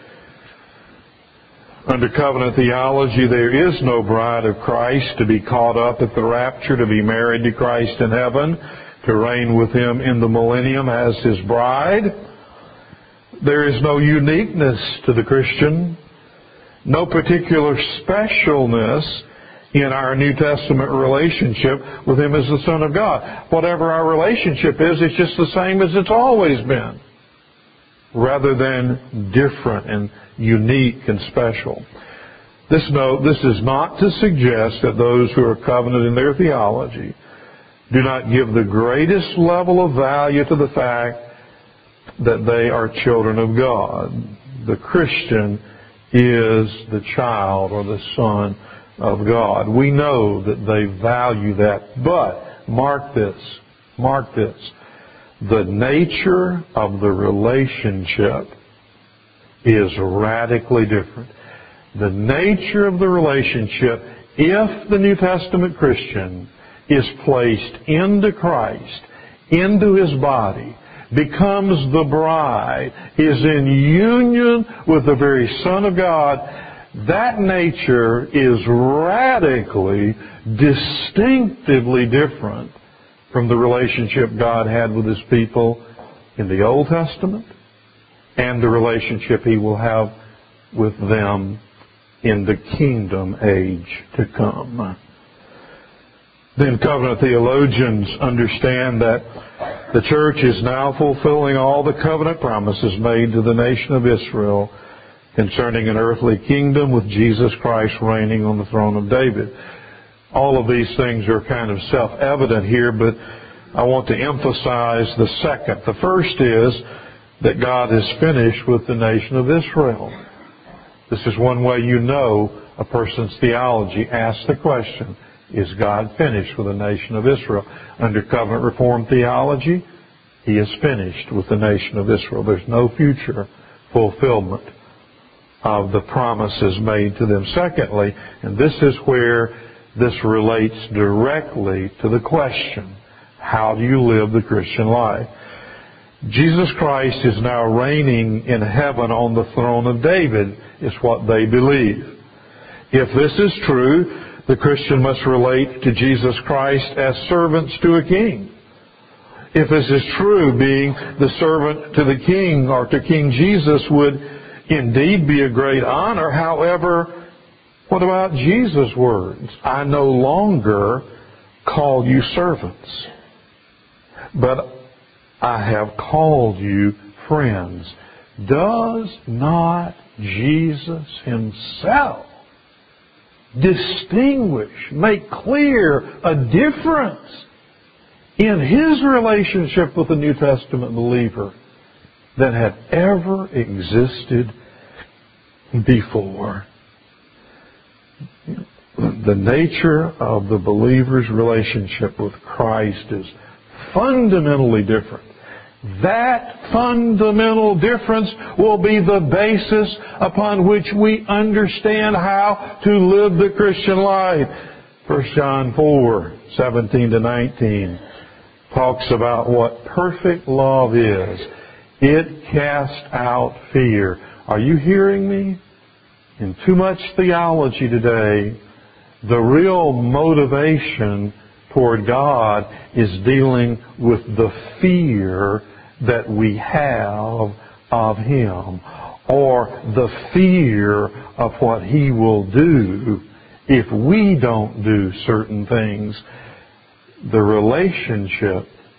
Speaker 1: under covenant theology, there is no bride of Christ to be caught up at the rapture, to be married to Christ in heaven, to reign with Him in the millennium as His bride. There is no uniqueness to the Christian, no particular specialness in our New Testament relationship with Him as the Son of God. Whatever our relationship is, it's just the same as it's always been, rather than different and unique and special. This note, this is not to suggest that those who are covenant in their theology do not give the greatest level of value to the fact that they are children of God. The Christian is the child or the son of God. We know that they value that. But, mark this, mark this. The nature of the relationship is radically different. The nature of the relationship, if the New Testament Christian is placed into Christ, into His body, becomes the bride, is in union with the very Son of God, that nature is radically, distinctively different from the relationship God had with His people in the Old Testament and the relationship He will have with them in the kingdom age to come. Then covenant theologians understand that the church is now fulfilling all the covenant promises made to the nation of Israel concerning an earthly kingdom with Jesus Christ reigning on the throne of David. All of these things are kind of self-evident here, but I want to emphasize the second. The first is that God is finished with the nation of Israel. This is one way you know a person's theology. Ask the question, is God finished with the nation of Israel? Under covenant reform theology, He is finished with the nation of Israel. There's no future fulfillment of the promises made to them. Secondly, and this is where this relates directly to the question, how do you live the Christian life? Jesus Christ is now reigning in heaven on the throne of David, is what they believe. If this is true, the Christian must relate to Jesus Christ as servants to a king. If this is true, being the servant to the king or to King Jesus would indeed be a great honor. However, what about Jesus' words? I no longer call you servants, but I have called you friends. Does not Jesus Himself distinguish, make clear a difference in His relationship with the New Testament believer than had ever existed before? The nature of the believer's relationship with Christ is fundamentally different. That fundamental difference will be the basis upon which we understand how to live the Christian life. First John four, seventeen to nineteen talks about what perfect love is. It casts out fear. Are you hearing me? In too much theology today, the real motivation toward God is dealing with the fear that we have of Him, or the fear of what He will do if we don't do certain things. The relationship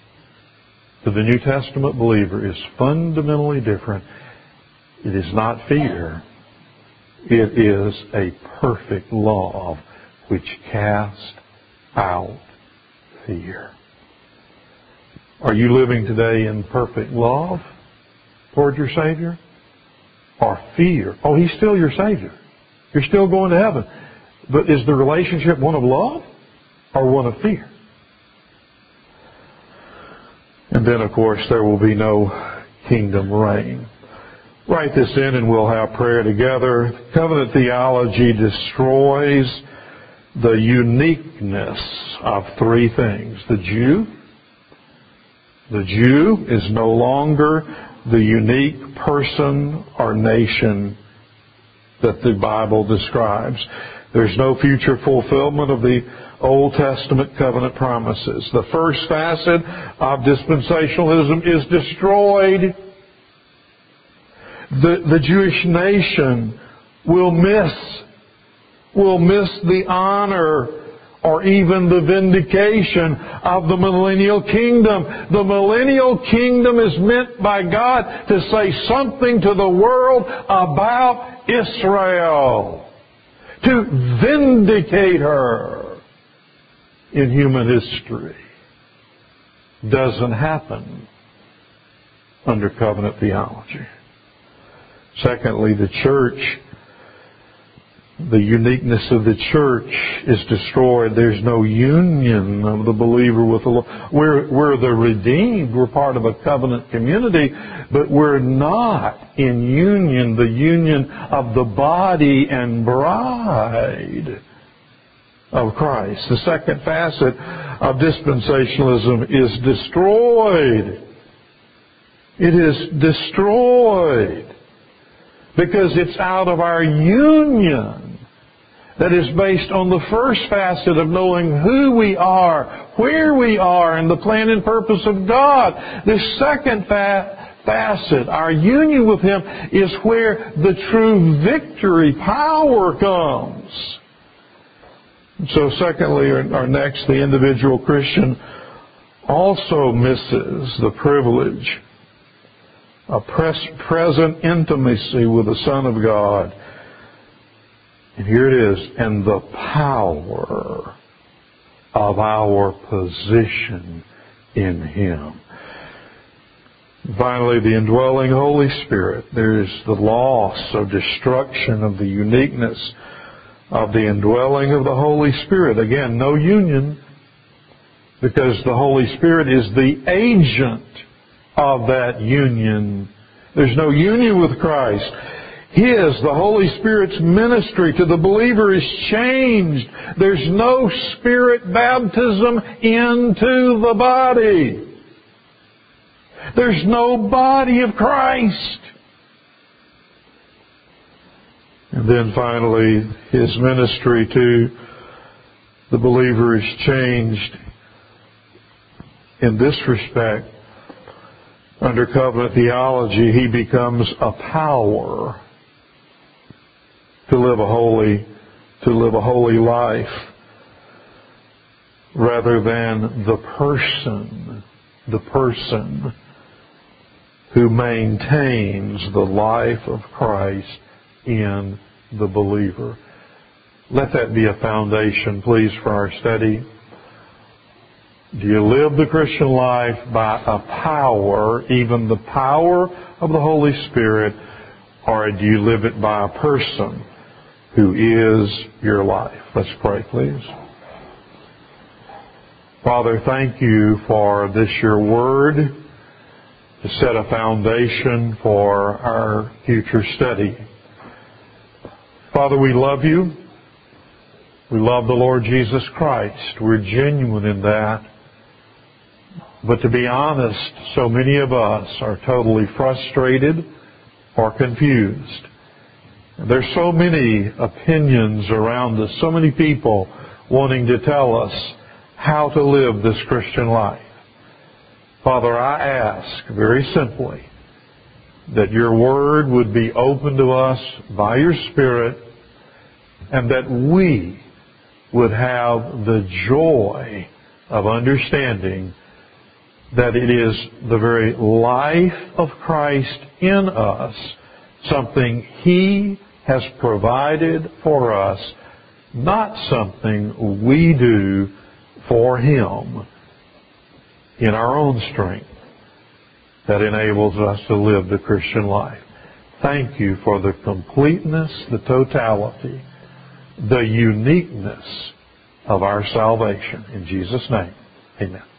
Speaker 1: to the New Testament believer is fundamentally different. It is not fear. It is a perfect love which casts out fear. Are you living today in perfect love toward your Savior? Or fear? Oh, He's still your Savior. You're still going to heaven. But is the relationship one of love or one of fear? And then, of course, there will be no kingdom reign. Write this in and we'll have prayer together. Covenant theology destroys the uniqueness of three things. The Jew. The Jew is no longer the unique person or nation that the Bible describes. There's no future fulfillment of the Old Testament covenant promises. The first facet of dispensationalism is destroyed. The, the Jewish nation will miss, will miss the honor or even the vindication of the millennial kingdom. The millennial kingdom is meant by God to say something to the world about Israel, to vindicate her in human history. Doesn't happen under covenant theology. Secondly, the church, the uniqueness of the church is destroyed. There's no union of the believer with the Lord. We're, we're the redeemed. We're part of a covenant community, but we're not in union, the union of the body and bride of Christ. The second facet of dispensationalism is destroyed. It is destroyed because it's out of our union that is based on the first facet of knowing who we are, where we are, and the plan and purpose of God. This second fa- facet, our union with Him, is where the true victory, power comes. So secondly, or, or next, the individual Christian also misses the privilege of pres- present intimacy with the Son of God. And here it is, and the power of our position in Him. Finally, the indwelling Holy Spirit. There is the loss of destruction of the uniqueness of the indwelling of the Holy Spirit. Again, no union, because the Holy Spirit is the agent of that union. There's no union with Christ. His, the Holy Spirit's ministry to the believer is changed. There's no Spirit baptism into the body. There's no body of Christ. And then finally, His ministry to the believer is changed in this respect. Under covenant theology, He becomes a power to live a holy, to live a holy life, rather than the person, the person who maintains the life of Christ in the believer. Let that be a foundation, please, for our study. Do you live the Christian life by a power, even the power of the Holy Spirit, or do you live it by a person who is your life? Let's pray, please. Father, thank You for this Your Word to set a foundation for our future study. Father, we love You. We love the Lord Jesus Christ. We're genuine in that. But to be honest, so many of us are totally frustrated or confused. There's so many opinions around us, so many people wanting to tell us how to live this Christian life. Father, I ask very simply that Your Word would be open to us by Your Spirit, and that we would have the joy of understanding that it is the very life of Christ in us, something He has provided for us, not something we do for Him in our own strength, that enables us to live the Christian life. Thank you for the completeness, the totality, the uniqueness of our salvation. In Jesus' name, amen.